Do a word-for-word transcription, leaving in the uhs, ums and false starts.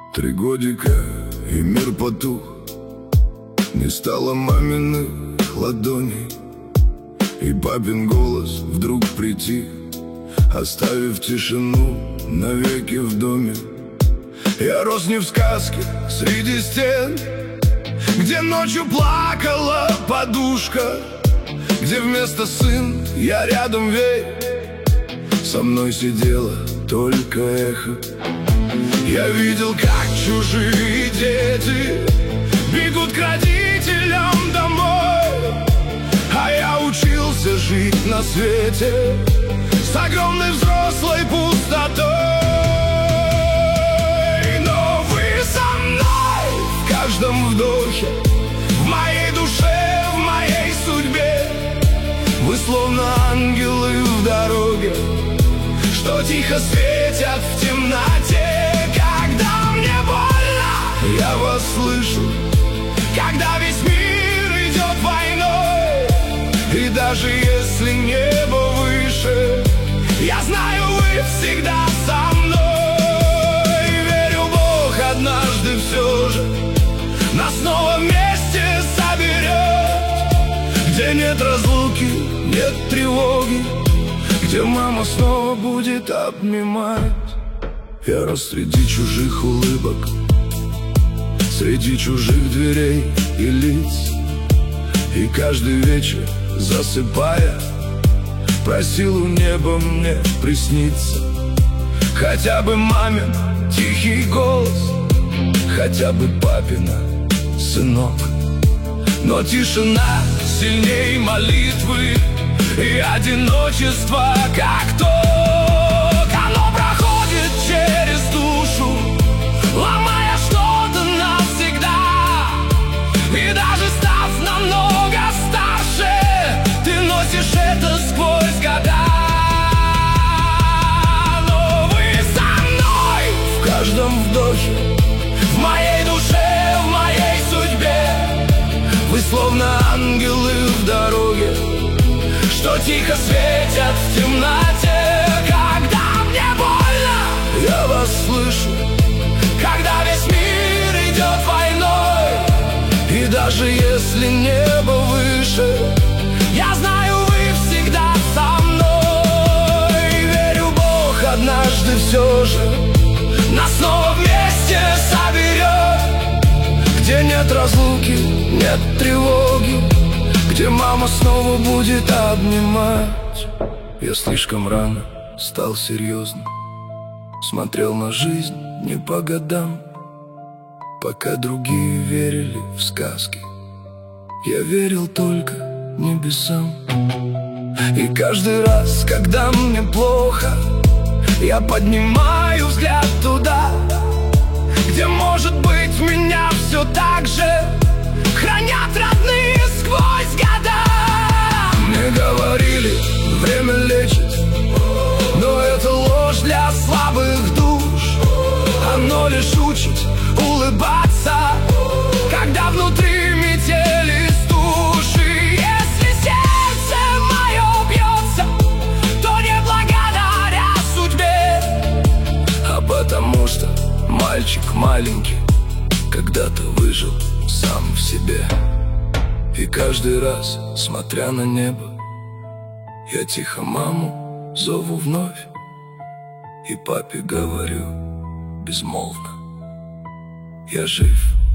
Три годика и мир потух, не стало маминых ладоней, и папин голос вдруг притих, оставив тишину навеки в доме. Я рос не в сказке среди стен, где ночью плакала подушка, где вместо сын я рядом верь, со мной сидело только эхо. Я видел, как чужие дети бегут к родителям домой, а я учился жить на свете с огромной взрослой пустотой. Но вы со мной в каждом вдохе, в моей душе, в моей судьбе. Вы словно ангелы в дороге, что тихо светят в темноте. Когда мне больно, я вас слышу. Когда весь мир идет войной, и даже если небо выше, я знаю, вы всегда со мной. Верю, Бог однажды все же нас снова вместе соберет, где нет разлуки, нет тревоги, где мама снова будет обнимать. Я рос среди чужих улыбок, среди чужих дверей и лиц, и каждый вечер, засыпая, просил у неба мне присниться. Хотя бы мамин тихий голос, хотя бы папина сынок. Но тишина сильней молитвы и одиночество, как ток. Оно проходит через душу, ломая что-то навсегда. И даже став намного старше, ты носишь это сквозь года. Но вы со мной в каждом вдохе, в моей душе, в моей судьбе. Вы словно ангелы в дороге, что тихо светят в темноте. Когда мне больно, я вас слышу. Когда весь мир идет войной, и даже если небо выше, я знаю, вы всегда со мной. Верю, Бог однажды все же нас снова вместе соберет, где нет разлуки, нет тревоги, где мама снова будет обнимать. Я слишком рано стал серьезным, смотрел на жизнь не по годам. Пока другие верили в сказки, я верил только небесам. И каждый раз, когда мне плохо, я поднимаю взгляд туда, где, может быть, меня все так же хранят родные сквозь года. Мне говорили, время лечит, но это ложь для слабых душ. Оно лишь учит улыбаться, когда внутри метели стужи. Если сердце мое бьется, то не благодаря судьбе, а потому что мальчик маленький когда-то выжил сам в себе. И каждый раз, смотря на небо, я тихо маму зову вновь, и папе говорю безмолвно: я жив.